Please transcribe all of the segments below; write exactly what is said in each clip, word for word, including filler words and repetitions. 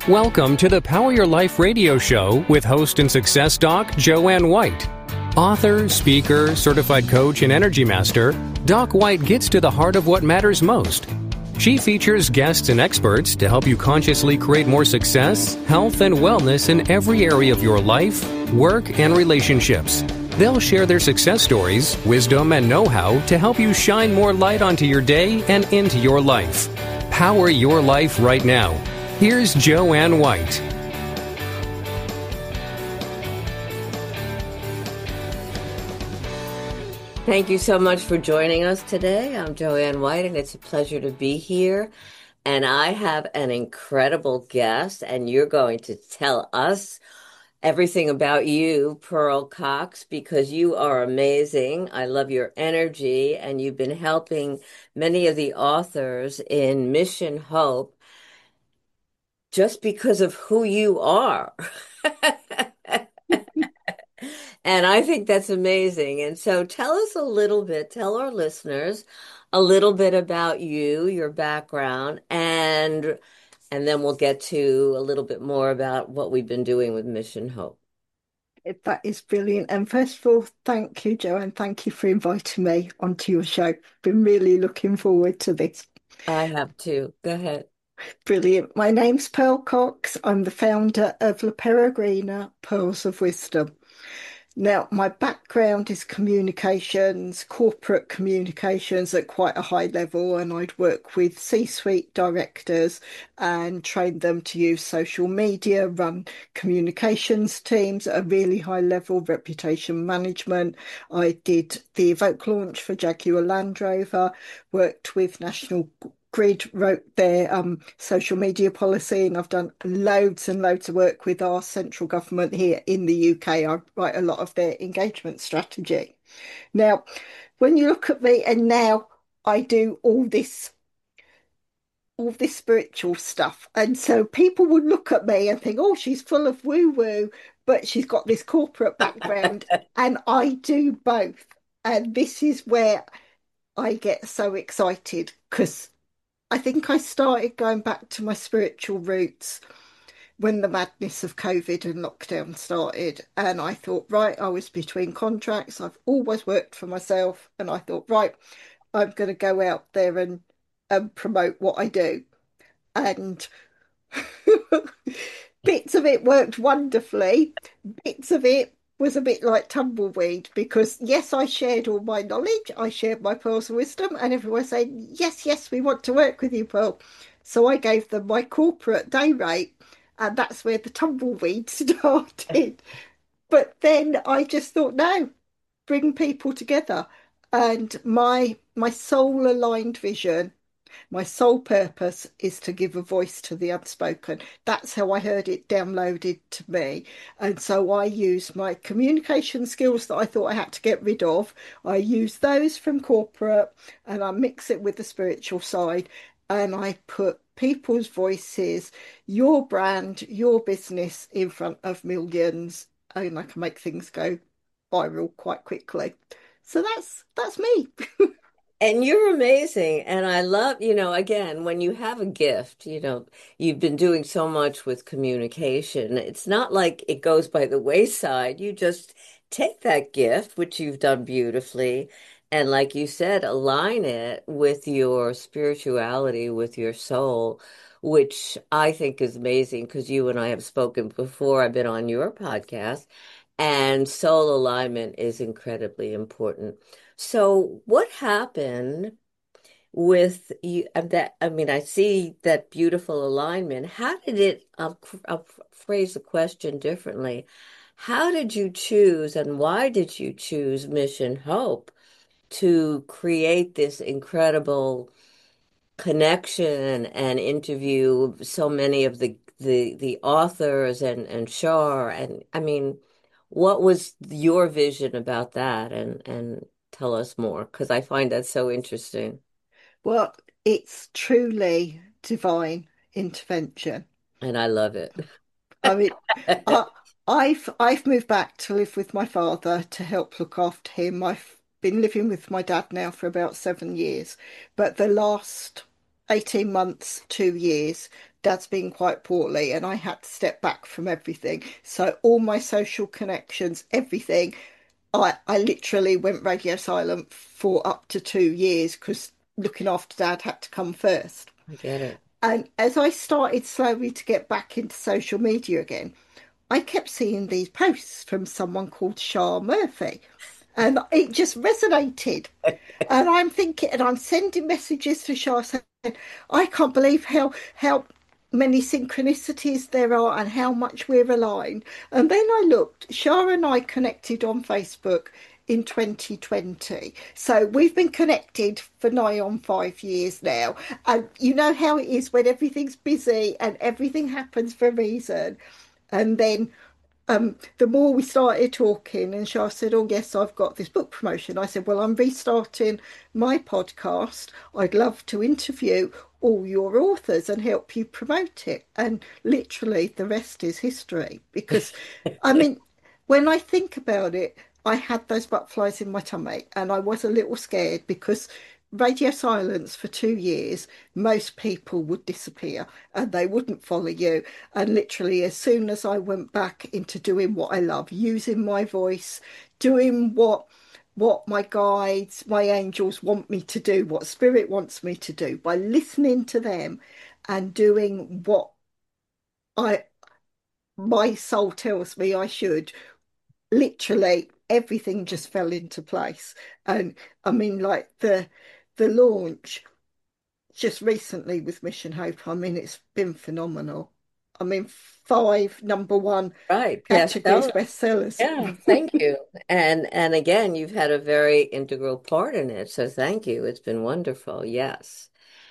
Welcome to the Power Your Life radio show with host and success doc Joanne White. Author, speaker, certified coach, and energy master, Doc White gets to the heart of what matters most. She features guests and experts to help you consciously create more success, health, and wellness in every area of your life, work, and relationships. They'll share their success stories, wisdom, and know-how to help you shine more light onto your day and into your life. Power your life right now. Here's Joanne White. Thank you so much for joining us today. I'm Joanne White, and it's a pleasure to be here. And I have an incredible guest, and you're going to tell us everything about you, Pearl Cox, because you are amazing. I love your energy, and you've been helping many of the authors in Mission Hope just because of who you are. And I think that's amazing. And so tell us a little bit, tell our listeners a little bit about you, your background, and and then we'll get to a little bit more about what we've been doing with Mission Hope. That is brilliant. And first of all, thank you, Joanne. Thank you for inviting me onto your show. Been really looking forward to this. I have too. Go ahead. Brilliant. My name's Pearl Cox. I'm the founder of La Peregrina Pearls of Wisdom. Now, my background is communications, corporate communications at quite a high level, and I'd work with C-suite directors and train them to use social media, run communications teams at a really high level, reputation management. I did the Evoke launch for Jaguar Land Rover, worked with National Grid, wrote their um, social media policy, and I've done loads and loads of work with our central government here in the U K. I write a lot of their engagement strategy. Now, when you look at me, and now I do all this, all this spiritual stuff, and so people would look at me and think, oh, she's full of woo-woo, but she's got this corporate background, and I do both. And this is where I get so excited, because I think I started going back to my spiritual roots when the madness of COVID and lockdown started. And I thought, right, I was between contracts. I've always worked for myself. And I thought, right, I'm going to go out there and, and promote what I do. And bits of it worked wonderfully. Bits of it was a bit like tumbleweed, because yes, I shared all my knowledge, I shared my pearls of wisdom, and everyone said, yes, yes, we want to work with you, Pearl. So I gave them my corporate day rate, and that's where the tumbleweed started. But then I just thought, no, bring people together. And my my soul aligned vision, my sole purpose is to give a voice to the unspoken. That's how I heard it downloaded to me. And so I use my communication skills that I thought I had to get rid of. I use those from corporate, and I mix it with the spiritual side. And I put people's voices, your brand, your business in front of millions. And I can make things go viral quite quickly. So that's that's me. And you're amazing. And I love, you know, again, when you have a gift, you know, you've been doing so much with communication. It's not like it goes by the wayside. You just take that gift, which you've done beautifully, and like you said, align it with your spirituality, with your soul, which I think is amazing because you and I have spoken before. I've been on your podcast, and soul alignment is incredibly important. So what happened with you uh, that? I mean, I see that beautiful alignment. How did it, I'll, I'll phrase the question differently. How did you choose, and why did you choose Mission Hope to create this incredible connection and interview so many of the the the authors and and Shar, and I mean, what was your vision about that? And and tell us more, because I find that so interesting. Well, it's truly divine intervention. And I love it. I mean, I, I've I've moved back to live with my father to help look after him. I've been living with my dad now for about seven years, but the last eighteen months, two years, Dad's been quite poorly and I had to step back from everything. So all my social connections, everything, I, I literally went radio silent for up to two years because looking after Dad had to come first. I get it. And as I started slowly to get back into social media again, I kept seeing these posts from someone called Shar Murphy. And it just resonated. And I'm thinking, and I'm sending messages to Shar saying, I can't believe how how many synchronicities there are and how much we're aligned. And then I looked, Shar and I connected on Facebook in twenty twenty. So we've been connected for nigh on five years now. And you know how it is when everything's busy and everything happens for a reason. And then um, the more we started talking, and Shah said, "Oh, yes, I've got this book promotion." I said, "Well, I'm restarting my podcast. I'd love to interview all your authors and help you promote it." And literally, the rest is history. Because, I mean, when I think about it, I had those butterflies in my tummy, and I was a little scared because radio silence for two years, most people would disappear and they wouldn't follow you. And literally, as soon as I went back into doing what I love, using my voice, doing what what my guides, my angels want me to do, what spirit wants me to do, by listening to them and doing what I my soul tells me I should, literally everything just fell into place. And I mean, like the the launch just recently with Mission Hope, I mean, it's been phenomenal. I mean, five number one Right, categories bestseller. bestsellers. Yeah, thank you. And and again, you've had a very integral part in it, so thank you. It's been wonderful. Yes.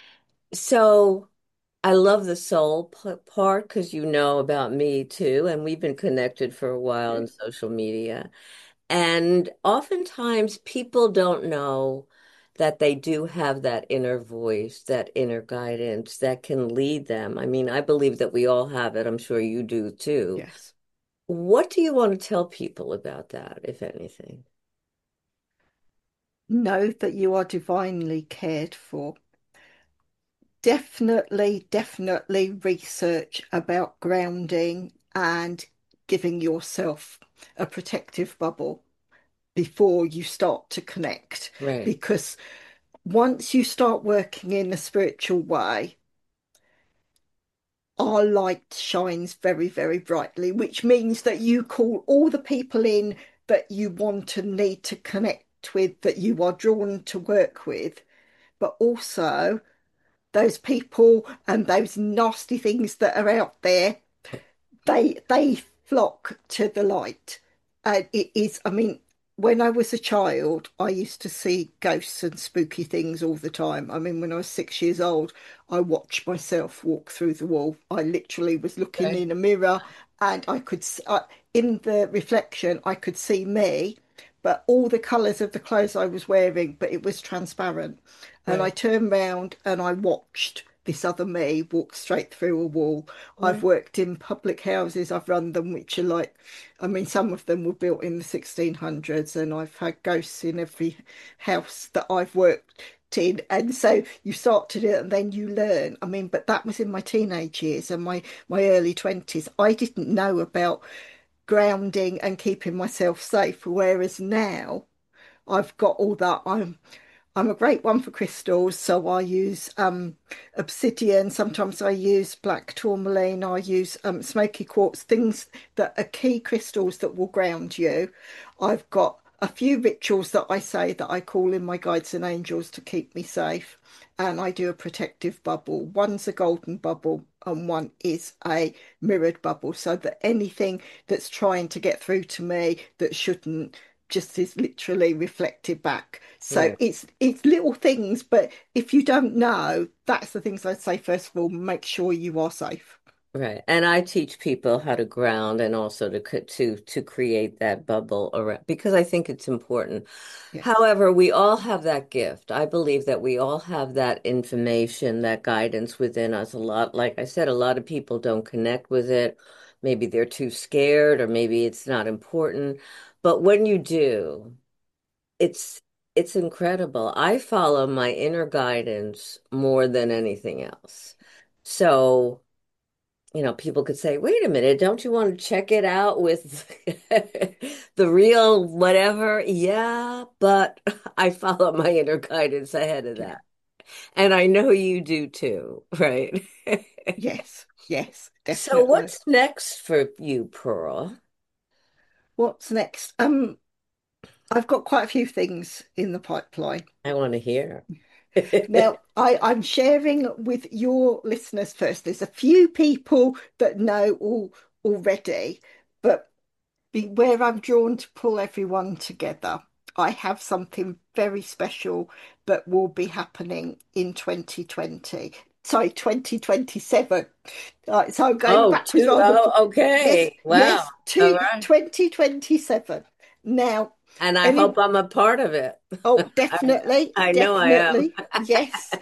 So I love the soul p part because you know about me too, and we've been connected for a while Yeah. in social media. And oftentimes people don't know that they do have that inner voice, that inner guidance that can lead them. I mean, I believe that we all have it. I'm sure you do too. Yes. What do you want to tell people about that, if anything? Know that you are divinely cared for. Definitely, definitely research about grounding and giving yourself a protective bubble before you start to connect. Right, Because once you start working in a spiritual way, our light shines very, very brightly, which means that you call all the people in that you want and need to connect with, that you are drawn to work with, but also those people and those nasty things that are out there, they they flock to the light. And it is, I mean, when I was a child, I used to see ghosts and spooky things all the time. I mean, when I was six years old, I watched myself walk through the wall. I literally was looking right, in a mirror and I could, uh, in the reflection, I could see me, but all the colours of the clothes I was wearing, but it was transparent. And I right, turned round and I watched this other me walk straight through a wall. I've right, worked in public houses, I've run them, which are like, I mean, some of them were built in the sixteen hundreds, and I've had ghosts in every house that I've worked in. And so you start to do it and then you learn. I mean, but that was in my teenage years and my, my early twenties. I didn't know about grounding and keeping myself safe, whereas now I've got all that. I'm I'm a great one for crystals, so I use um, obsidian. Sometimes I use black tourmaline. I use um, smoky quartz, things that are key crystals that will ground you. I've got a few rituals that I say that I call in my guides and angels to keep me safe. And I do a protective bubble. One's a golden bubble and one is a mirrored bubble, so that anything that's trying to get through to me that shouldn't just is literally reflected back. So right. it's it's little things, but if you don't know, that's the things I'd say first of all, make sure you are safe. Right. And I teach people how to ground and also to co- to to create that bubble around because I think it's important. Yes. However, we all have that gift. I believe that we all have that information, that guidance within us a lot. Like I said, a lot of people don't connect with it. Maybe they're too scared or maybe it's not important. But when you do, it's it's incredible. I follow my inner guidance more than anything else. So you know, people could say, wait a minute, don't you want to check it out with the real whatever? Yeah, but I follow my inner guidance ahead of Yeah. that. And I know you do too, right? Yes. Yes, So definitely. what's next for you, Pearl? What's next? Um, I've got quite a few things in the pipeline. I want to hear. Now, I, I'm sharing with your listeners first. There's a few people that know all already, but be, where I'm drawn to pull everyone together, I have something very special that will be happening in twenty twenty. Sorry, twenty twenty-seven. Right, so I'm going Oh, backwards two. rather. Oh, Yes, okay. Wow. yes, All to right. twenty twenty-seven. Now, And I any hope I'm a part of it. Oh, I, definitely, I know I am. definitely. Yes.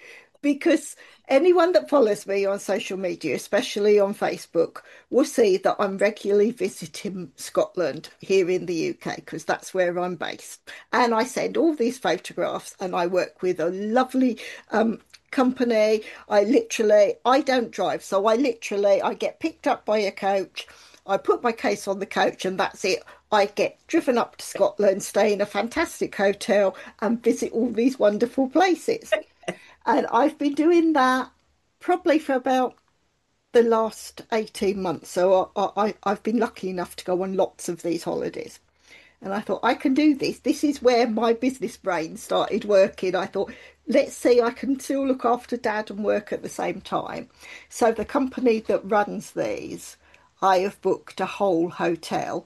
Because anyone that follows me on social media, especially on Facebook, will see that I'm regularly visiting Scotland here in the U K because that's where I'm based. And I send all these photographs and I work with a lovely um, company. I literally, I don't drive, so I literally, I get picked up by a coach. I put my case on the coach and that's it. I get driven up to Scotland, stay in a fantastic hotel, and visit all these wonderful places. And I've been doing that probably for about the last eighteen months. So I, I, I've been lucky enough to go on lots of these holidays. And I thought, I can do this. This is where my business brain started working. I thought, let's see, I can still look after dad and work at the same time. So the company that runs these, I have booked a whole hotel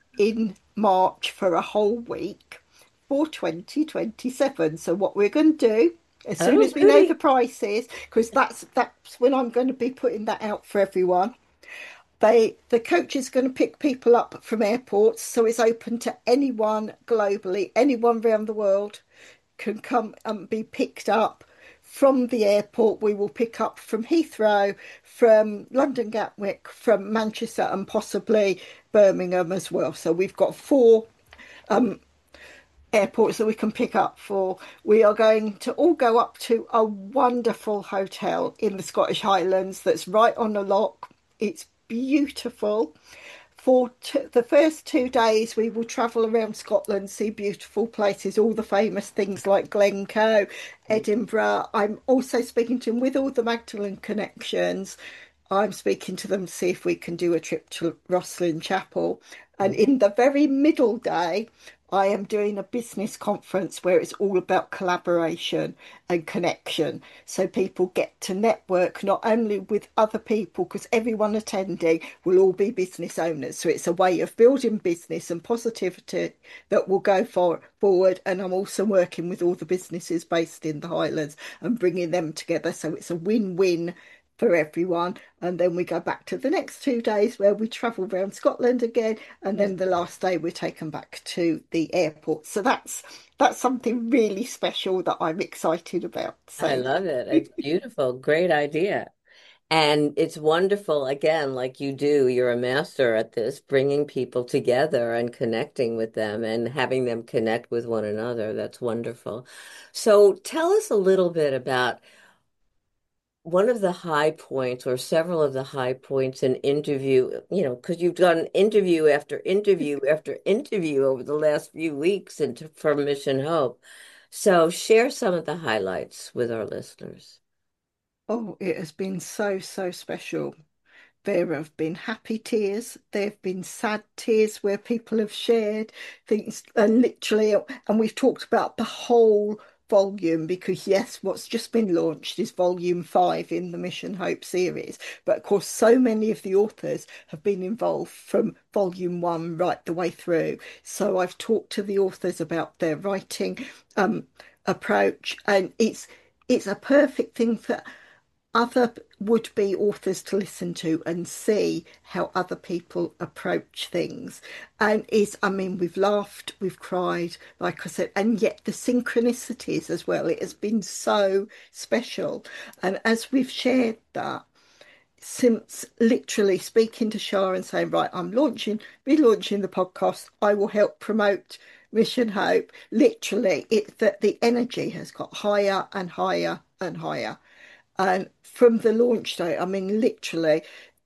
in March for a whole week for twenty twenty-seven. So what we're going to do, as soon Oh, as we know the goody. prices, because that's that's when I'm going to be putting that out for everyone. They the coach is going to pick people up from airports, so it's open to anyone globally, anyone around the world can come and be picked up from the airport. We will pick up from Heathrow, from London Gatwick, from Manchester, and possibly Birmingham as well. So we've got four airports that we can pick up for. We are going to all go up to a wonderful hotel in the Scottish Highlands that's right on the loch. It's beautiful. For t- the first two days, we will travel around Scotland, see beautiful places, all the famous things like Glencoe, Edinburgh. I'm also speaking to them with all the Magdalen connections. I'm speaking to them to see if we can do a trip to Rosslyn Chapel. And in the very middle day, I am doing a business conference where it's all about collaboration and connection. So people get to network not only with other people, because everyone attending will all be business owners. So it's a way of building business and positivity that will go for, forward. And I'm also working with all the businesses based in the Highlands and bringing them together. So it's a win-win for everyone. And then we go back to the next two days where we travel around Scotland again. And then the last day we're taken back to the airport. So that's that's something really special that I'm excited about. I So love it. It's beautiful. Great idea. And it's wonderful, again, like you do, you're a master at this, bringing people together and connecting with them and having them connect with one another. That's wonderful. So tell us a little bit about one of the high points or several of the high points in interview, you know, because you've done interview after interview after interview over the last few weeks into for Mission Hope. So share some of the highlights with our listeners. oh, it has been so, so special. There have been happy tears, there have been sad tears where people have shared things, and literally, and we've talked about the whole volume because, yes, what's just been launched is volume five in the Mission Hope series. But of course, so many of the authors have been involved from volume one right the way through. So I've talked to the authors about their writing um, approach, and it's it's a perfect thing for other would-be authors to listen to and see how other people approach things. And is, I mean, we've laughed, we've cried, like I said, and yet the synchronicities as well. It has been so special. And as we've shared that, since literally speaking to Shah and saying, right, I'm launching, relaunching the podcast, I will help promote Mission Hope. Literally, it that the energy has got higher and higher and higher. And from the launch date, I mean, literally,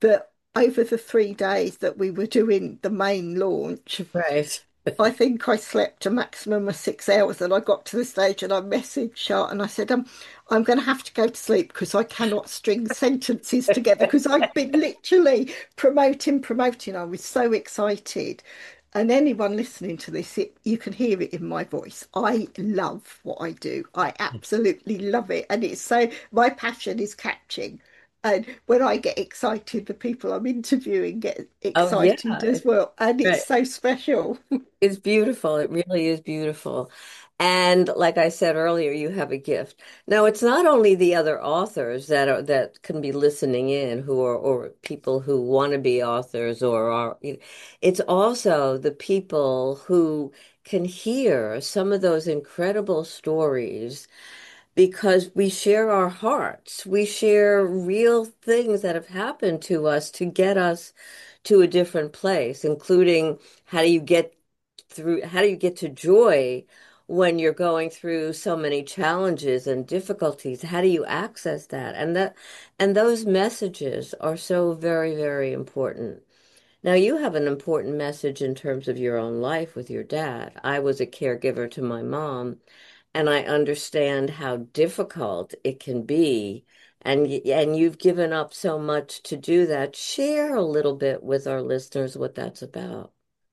that over the three days that we were doing the main launch, Right. I think I slept a maximum of six hours, and I got to the stage and I messaged Shart and I said, um, I'm going to have to go to sleep because I cannot string sentences together because I've been literally promoting, promoting. I was so excited. And anyone listening to this, it, you can hear it in my voice. I love what I do. I absolutely love it. And it's so, my passion is catching. And when I get excited, the people I'm interviewing get Oh, yeah. excited as well. And it's Right. so special. It's beautiful. It really is beautiful. And like I said earlier, you have a gift. Now, it's not only the other authors that are that can be listening in who are or people who want to be authors or are it's also the people who can hear some of those incredible stories because we share our hearts. We share real things that have happened to us to get us to a different place, including how do you get through, how do you get to joy when you're going through so many challenges and difficulties? How do you access that? And that, and those messages are so very, very important. Now, you have an important message in terms of your own life with your dad. I was a caregiver to my mom, and I understand how difficult it can be. And y- and you've given up so much to do that. Share a little bit with our listeners what that's about.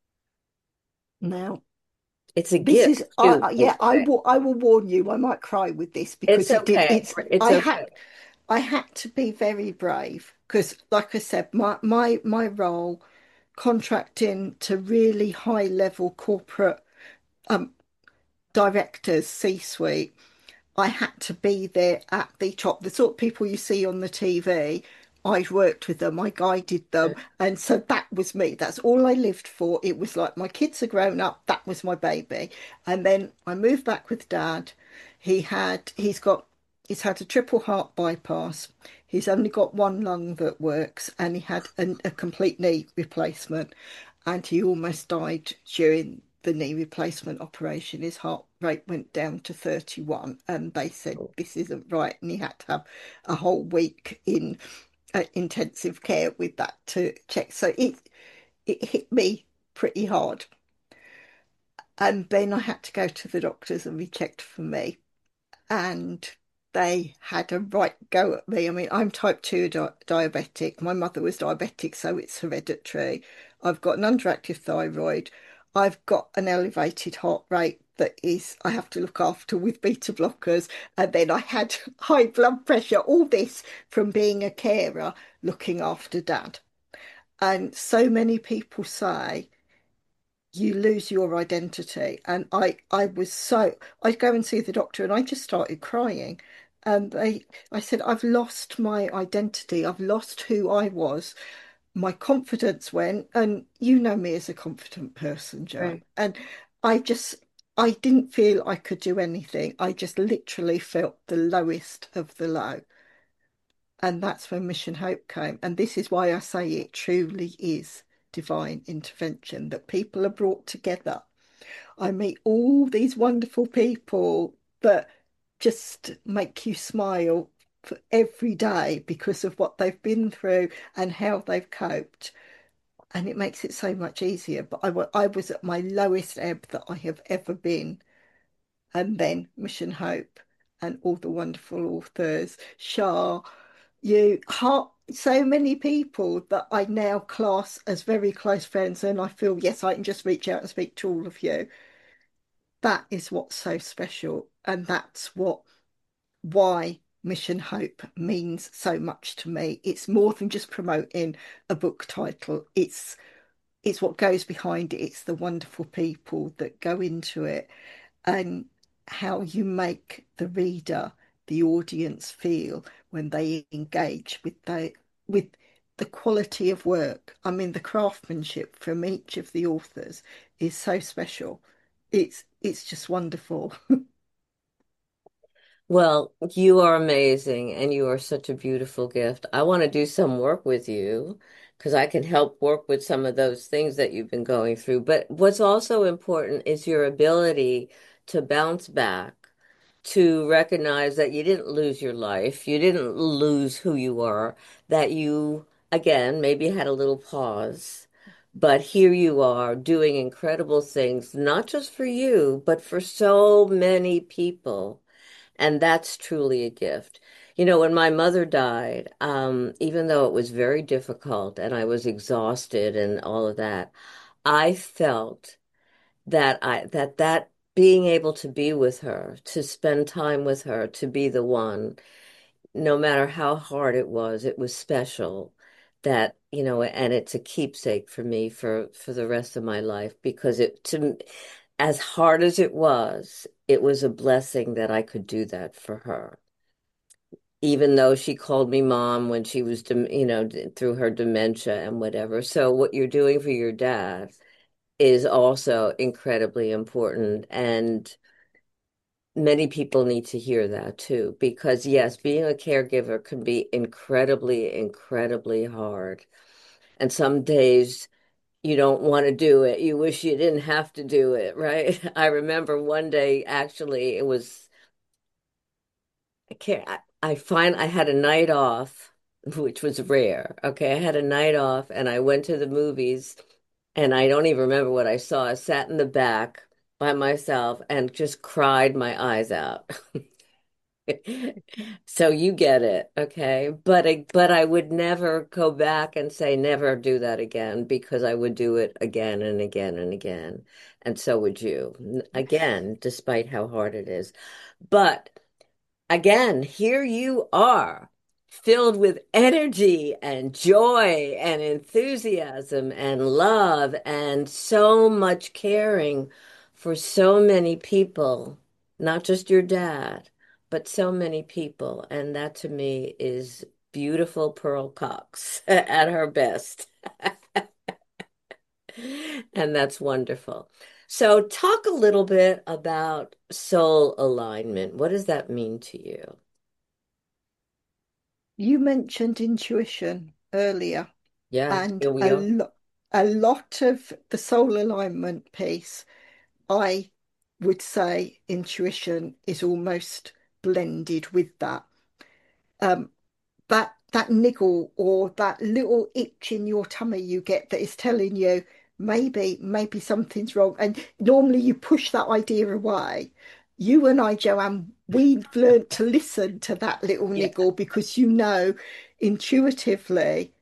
Now, It's a this gift is, too, I by yeah, the I way. will, I will warn you, I might cry with this It's because it did, okay. it's, It's I had, okay. I had to be very brave because, like I said, my, my, my role contracting to really high level corporate um, directors, C-suite, I had to be there at the top. The sort of people you see on the T V, I worked with them, I guided them. And so that was me. That's all I lived for. It was like my kids are grown up. That was my baby. And then I moved back with dad. He had, he's got, he's had a triple heart bypass. He's only got one lung that works, and he had an, a complete knee replacement. And he almost died during the knee replacement operation. His heart rate went down to thirty-one, and they said this isn't right, and he had to have a whole week in uh, intensive care with that to check. So it it hit me pretty hard, and then I had to go to the doctors and be checked for me, and they had a right go at me. I mean, I'm type two di diabetic. My mother was diabetic, so it's hereditary. I've got an underactive thyroid. I've got an elevated heart rate that is I have to look after with beta blockers. And then I had high blood pressure, all this from being a carer looking after dad. And so many people say you lose your identity. And I, I was so, I'd go and see the doctor and I just started crying. And they, I said, I've lost my identity. I've lost who I was. My confidence went, and you know me as a confident person, Joe. Right. And I just, I didn't feel I could do anything. I just literally felt the lowest of the low. And that's when Mission Hope came. And this is why I say it truly is divine intervention, that people are brought together. I meet all these wonderful people that just make you smile for every day because of what they've been through and how they've coped. And it makes it so much easier. But I, wa- I was at my lowest ebb that I have ever been. And then Mission Hope and all the wonderful authors, Shah, you, Hart, so many people that I now class as very close friends. And I feel, yes, I can just reach out and speak to all of you. That is what's so special. And that's what why Mission Hope means so much to me. It's more than just promoting a book title. It's it's what goes behind it. It's the wonderful people that go into it and how you make the reader, the audience feel when they engage with the with the quality of work. I mean, the craftsmanship from each of the authors is so special. It's it's just wonderful. Well, you are amazing and you are such a beautiful gift. I want to do some work with you because I can help work with some of those things that you've been going through. But what's also important is your ability to bounce back, to recognize that you didn't lose your life, you didn't lose who you are, that you again, maybe had a little pause, but here you are doing incredible things, not just for you, but for so many people. And that's truly a gift. You know, when my mother died, um, even though it was very difficult and I was exhausted and all of that, I felt that I that that being able to be with her, to spend time with her, to be the one, no matter how hard it was, it was special. That, you know, and it's a keepsake for me for for the rest of my life because it to as hard as it was, it was a blessing that I could do that for her. Even though she called me mom when she was, dem- you know, d- through her dementia and whatever. So what you're doing for your dad is also incredibly important. And many people need to hear that too, because yes, being a caregiver can be incredibly, incredibly hard. And some days you don't want to do it. You wish you didn't have to do it, right? I remember one day, actually, it was, I can't, I, I find I had a night off, which was rare. Okay. I had a night off and I went to the movies and I don't even remember what I saw. I sat in the back by myself and just cried my eyes out. So you get it, okay? But I, but I would never go back and say never do that again because I would do it again and again and again. And so would you. N- Again, despite how hard it is. But again, here you are, filled with energy and joy and enthusiasm and love and so much caring for so many people, not just your dad, but so many people. And that to me is beautiful Pearl Cox at her best. And that's wonderful. So, talk a little bit about soul alignment. What does that mean to you? You mentioned intuition earlier, Yeah, and here we a are. lot a lot of the soul alignment piece, I would say intuition is almost blended with that. Um, that that niggle or that little itch in your tummy you get that is telling you maybe maybe something's wrong, and normally you push that idea away. You and I, Joanne, we've learned to listen to that little Yeah, niggle because you know intuitively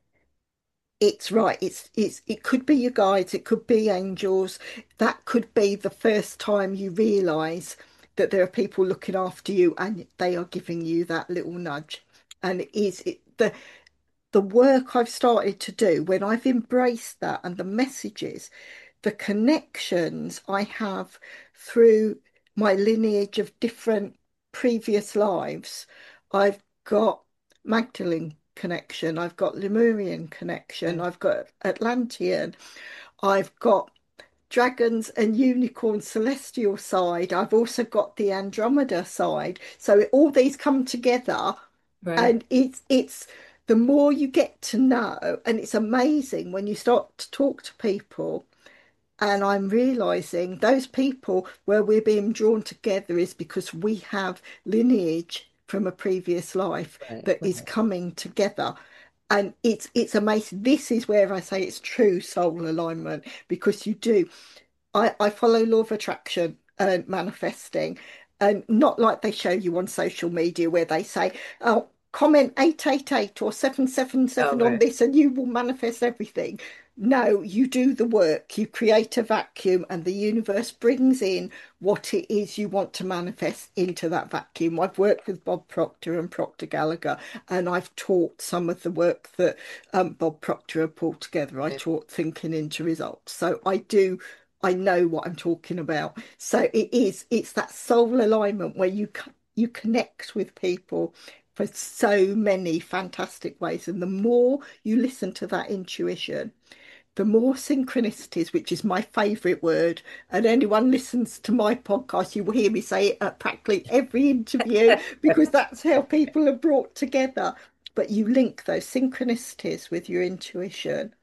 it's right. It's it's it could be your guides, it could be angels. That could be the first time you realize that there are people looking after you and they are giving you that little nudge. And it is it the the work I've started to do when I've embraced that and the messages, the connections I have through my lineage of different previous lives. I've got Magdalene connection, I've got Lemurian connection, right, I've got Atlantean, I've got dragons and unicorn celestial side. I've also got the Andromeda side. So all these come together right, and it's it's the more you get to know, and it's amazing when you start to talk to people. And I'm realizing those people where we're being drawn together is because we have lineage from a previous life right, that is right. coming together. And it's it's amazing. This is where I say it's true soul alignment because you do. I, I follow law of attraction and manifesting, and not like they show you on social media where they say, oh, comment eight eight eight or Oh, seven seven seven on right, this and you will manifest everything. No, you do the work, you create a vacuum, and the universe brings in what it is you want to manifest into that vacuum. I've worked with Bob Proctor and Proctor Gallagher, and I've taught some of the work that um, Bob Proctor have pulled together. I right. taught Thinking into Results. So I do I know what I'm talking about. So it is, it's that soul alignment where you you connect with people for so many fantastic ways. And the more you listen to that intuition, the more synchronicities, which is my favorite word, and anyone listens to my podcast, you will hear me say it at practically every interview because that's how people are brought together. But you link those synchronicities with your intuition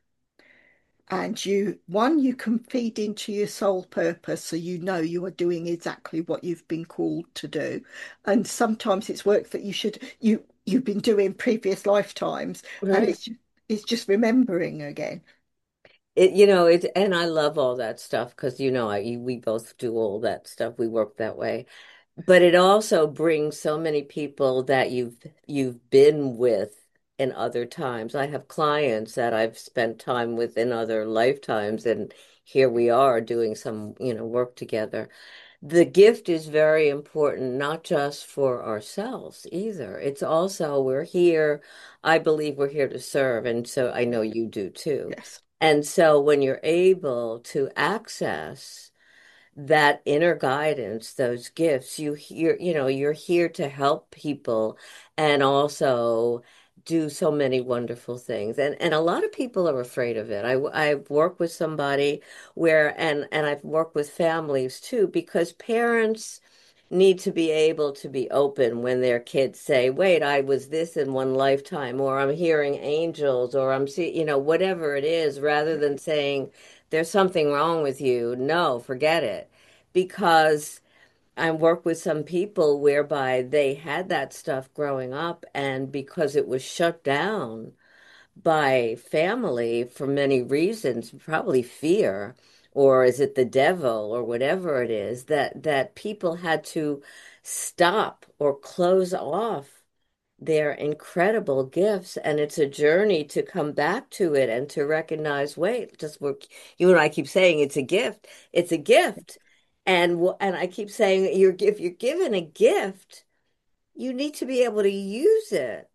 and you, one, you can feed into your soul purpose so you know you are doing exactly what you've been called to do. And sometimes it's work that you should you you've been doing previous lifetimes, and Right. it's It's just remembering again. It, you know, it, and I love all that stuff because, you know, I we both do all that stuff. We work that way. But it also brings so many people that you've you've been with in other times. I have clients that I've spent time with in other lifetimes, and here we are doing some, you know, work together. The gift is very important, not just for ourselves either. It's also we're here, I believe we're here to serve, and so I know you do too. Yes. And so when you're able to access that inner guidance, those gifts, you hear, you know, you're here to help people and also do so many wonderful things. And and a lot of people are afraid of it. I I've worked with somebody where and and I've worked with families too because parents need to be able to be open when their kids say, "Wait, I was this in one lifetime," or "I'm hearing angels," or "I'm see," you know, whatever it is, rather than saying, "There's something wrong with you." No, forget it. Because I work with some people whereby they had that stuff growing up, and because it was shut down by family for many reasons, probably fear, or is it the devil, or whatever it is, that that people had to stop or close off their incredible gifts. And it's a journey to come back to it and to recognize, wait, just work. You and I keep saying it's a gift. It's a gift. And wh- and I keep saying you're if you're given a gift, you need to be able to use it.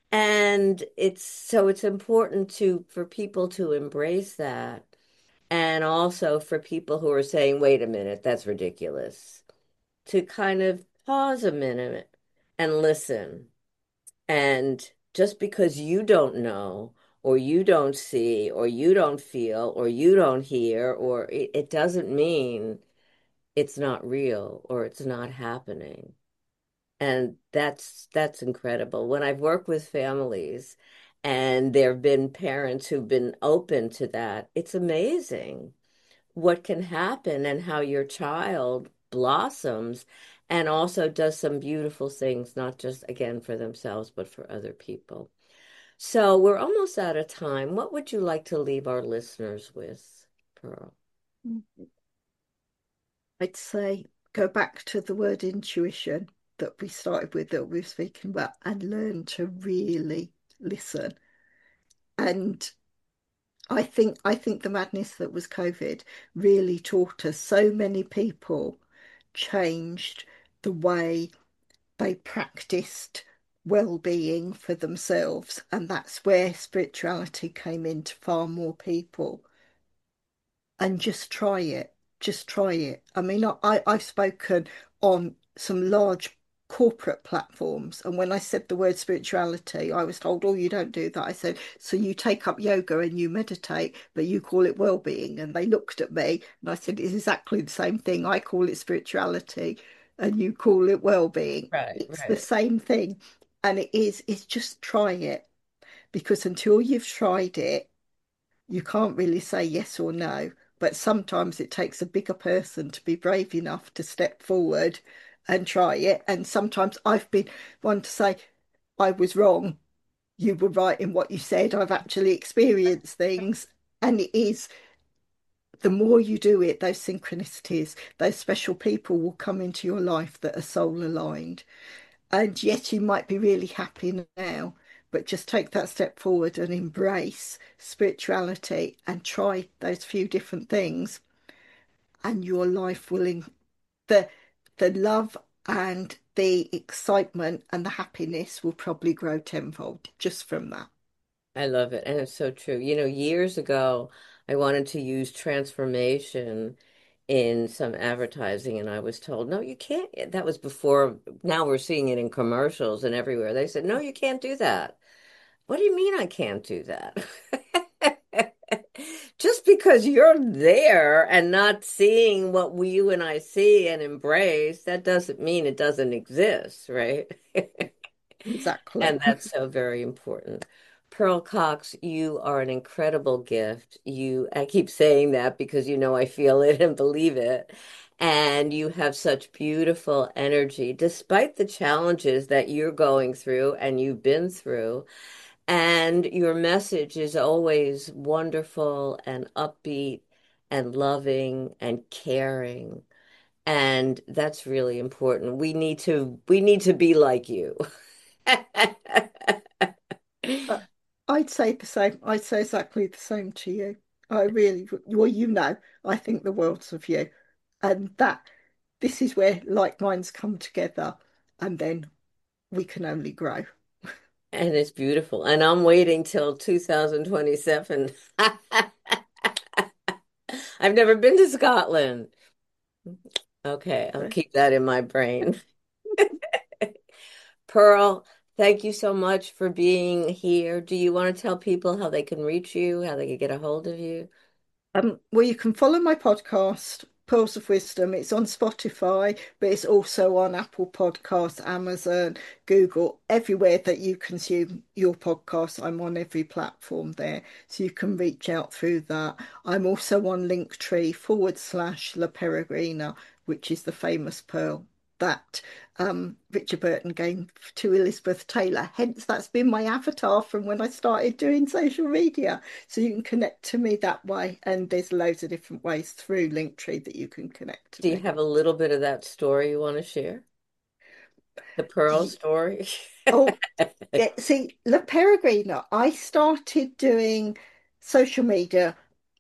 And it's so it's important to for people to embrace that. And also for people who are saying, wait a minute, that's ridiculous, to kind of pause a minute and listen. And just because you don't know, or you don't see, or you don't feel, or you don't hear, or it, it doesn't mean it's not real or it's not happening. And that's that's incredible. When I've worked with families and there have been parents who've been open to that, it's amazing what can happen and how your child blossoms and also does some beautiful things, not just again for themselves, but for other people. So we're almost out of time. What would you like to leave our listeners with, Pearl? I'd say go back to the word intuition that we started with, that we were speaking about, and learn to really listen. And I think I think the madness that was COVID really taught us. So many people changed the way they practiced well-being for themselves, and that's where spirituality came into far more people. And just try it. Just try it. I mean, I, I've spoken on some large corporate platforms, and when I said the word spirituality, I was told, "Oh, you don't do that." I said, "So you take up yoga and you meditate, but you call it well-being?" And they looked at me and I said, "It's exactly the same thing. I call it spirituality and you call it well-being. Right, It's the right. same thing." And it is, it's just try it, because until you've tried it, you can't really say yes or no. But sometimes it takes a bigger person to be brave enough to step forward and try it. And sometimes I've been one to say, I was wrong. You were right in what you said. I've actually experienced things. And it is, the more you do it, those synchronicities, those special people will come into your life that are soul aligned. And yes, you might be really happy now, but just take that step forward and embrace spirituality and try those few different things, and your life will in the the love and the excitement and the happiness will probably grow tenfold just from that. I love it. And it's so true. You know, years ago, I wanted to use transformation in some advertising, and I was told, no, you can't. That was before, now we're seeing it in commercials and everywhere. They said, no, you can't do that. What do you mean I can't do that? Just because you're there and not seeing what we, you and I see and embrace, that doesn't mean it doesn't exist, right? Exactly. And that's so very important. Pearl Cox, you are an incredible gift. You, I keep saying that because you know I feel it and believe it. And you have such beautiful energy, despite the challenges that you're going through and you've been through. And your message is always wonderful and upbeat and loving and caring. And that's really important. We need to we need to be like you. Uh, I'd say the same. I'd say exactly the same to you. I really, well, you know, I think the worlds of you. And that this is where like minds come together and then we can only grow. And it's beautiful. And I'm waiting till two thousand twenty-seven. I've never been to Scotland. Okay, I'll keep that in my brain. Pearl, thank you so much for being here. Do you want to tell people how they can reach you, how they can get a hold of you? Um, well, you can follow my podcast, Pearls of Wisdom. It's on Spotify, but it's also on Apple Podcasts, Amazon, Google, everywhere that you consume your podcast. I'm on every platform there, so you can reach out through that. I'm also on Linktree forward slash La Peregrina, which is the famous pearl that um, Richard Burton gave to Elizabeth Taylor. Hence, that's been my avatar from when I started doing social media. So you can connect to me that way. And there's loads of different ways through Linktree that you can connect to Do you me. have a little bit of that story you want to share? The Pearl story? Oh, yeah. See, La Peregrina, I started doing social media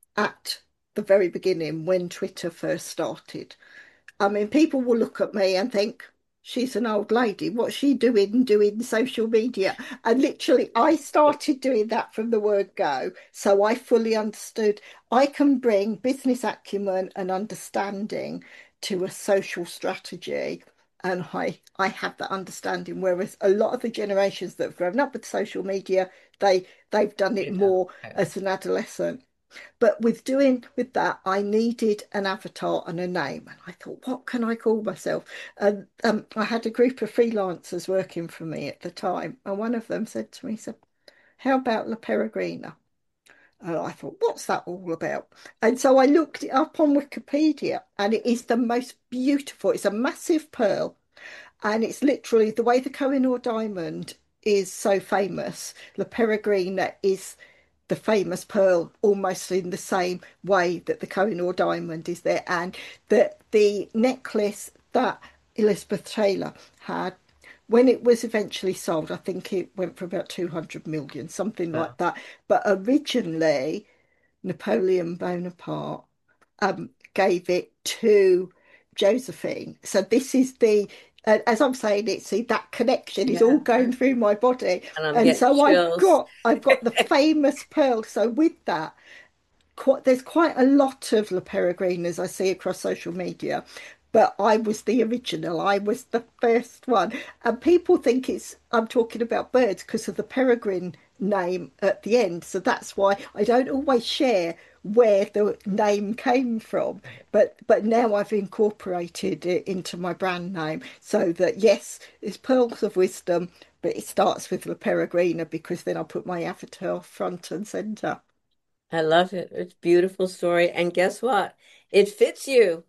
at the very beginning when Twitter first started. I mean, people will look at me and think, she's an old lady. What's she doing doing social media? And literally, I started doing that from the word go. So I fully understood I can bring business acumen and understanding to a social strategy. And I, I have that understanding, whereas a lot of the generations that have grown up with social media, they they've done it more as an adolescent. But with doing with that, I needed an avatar and a name. And I thought, what can I call myself? And um, I had a group of freelancers working for me at the time. And one of them said to me, said, how about La Peregrina? And I thought, what's that all about? And so I looked it up on Wikipedia, and it is the most beautiful. It's a massive pearl. And it's literally the way the Kohinoor diamond is so famous. La Peregrina is the famous pearl almost in the same way that the Kohinoor diamond is there. And the, the necklace that Elizabeth Taylor had, when it was eventually sold, I think it went for about two hundred million, something like that. But originally, Napoleon Bonaparte um, gave it to Josephine. So this is the, uh, as I'm saying it, see that connection is yeah. all going through my body, and, and so chills. I've got I've got the famous pearl. So with that, quite, there's quite a lot of La Peregrinas I see across social media. But I was the original. I was the first one. And people think it's I'm talking about birds because of the peregrine name at the end. So that's why I don't always share where the name came from. But but now I've incorporated it into my brand name so that, yes, it's Pearls of Wisdom, but it starts with La Peregrina because then I put my avatar front and centre. I love it. It's a beautiful story. And guess what? It fits you.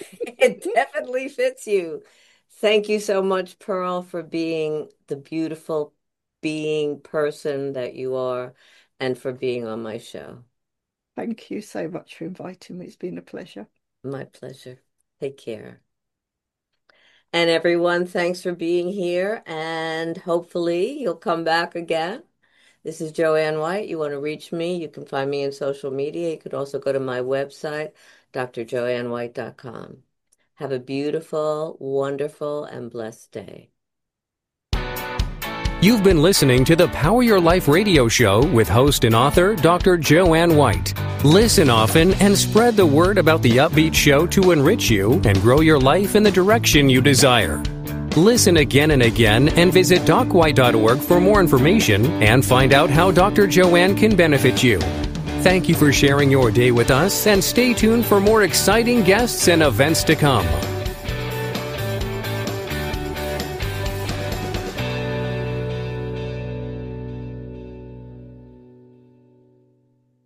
It definitely fits you. Thank you so much, Pearl, for being the beautiful being person that you are and for being on my show. Thank you so much for inviting me. It's been a pleasure. My pleasure. Take care. And everyone, thanks for being here. And hopefully you'll come back again. This is Joanne White. You want to reach me, you can find me in social media. You could also go to my website, d r joanne white dot com. Have a beautiful, wonderful, and blessed day. You've been listening to the Power Your Life radio show with host and author Doctor Joanne White. Listen often and spread the word about the upbeat show to enrich you and grow your life in the direction you desire. Listen again and again and visit doc white dot org for more information and find out how Doctor Joanne can benefit you. Thank you for sharing your day with us and stay tuned for more exciting guests and events to come.